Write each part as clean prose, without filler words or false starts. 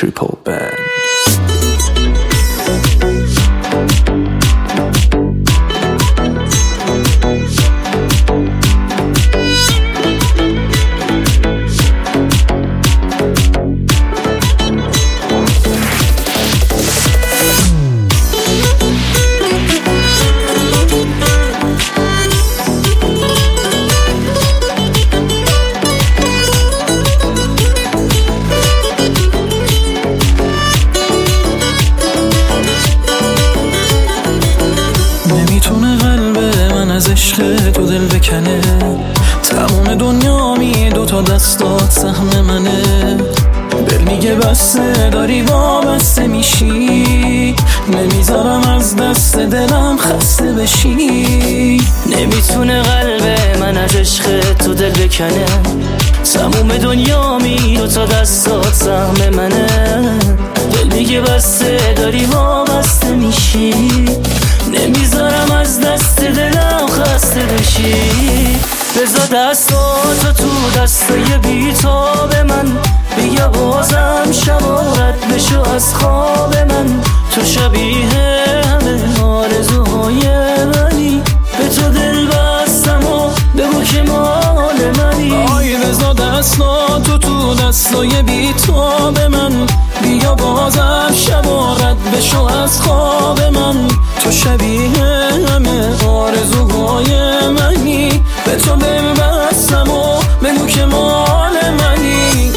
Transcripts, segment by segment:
Triple Band. نمیتونه قلب من از عشق تو دل بکنه، تمام دنیا می دوتا دستات سهم منه. دل میگه بسته داری وابسته میشی، نمیذارم از دست دلم خسته بشی. نمیتونه قلب من از عشق تو دل بکنه، تموم دنیا می دوتا دستات سهم منه. دل میگه بسته داری وابسته میشی، نمیذارم از دست دلم خسته بشی. بذار دستاتو تو دستای بیتاب من، بیا بازم شبارت بشو از خواب من. تو شبیه همه آرزوهای منی، به تو دل بستم و بگو که مال منی. آی بذار دستاتو تو دستای بیتاب من، بیا بازم شبارت بشو از خواب من. تو شبیه همه آرزوهای منی، به تو دل بستم و بگو که مال منی.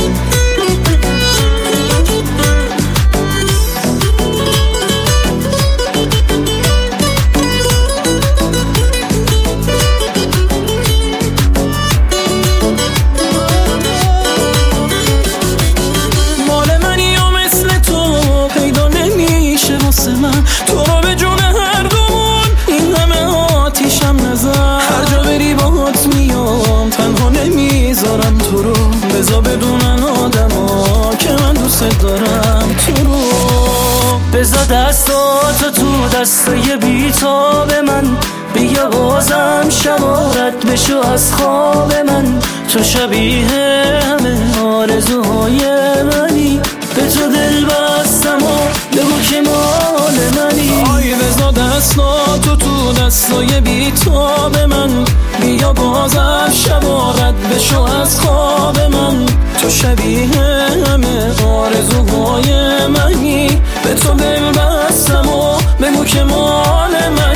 مال منی و مثل تو پیدا نمیشه واسه من، تو رو به جون هر دومون این همه آتیشم نزن. هر جا بری باهات میام، تنها نمیذارم تو رو. بذار بدونن آدما که من دوست دارم تو رو. بذار دستاتو تو دستای بیتاب من، بیا بازم شبارت بشو از خواب من. تو شبیه همه آرزوهای منی، به تو دل بستم و بگو که مال منی. آی بذار دستاتو تو دستای بیتاب من، بیا بازم شبارت بشو از خواب من. تو شبیه همه آرزوهای منی، به تو دل بستم و بگو که مال من.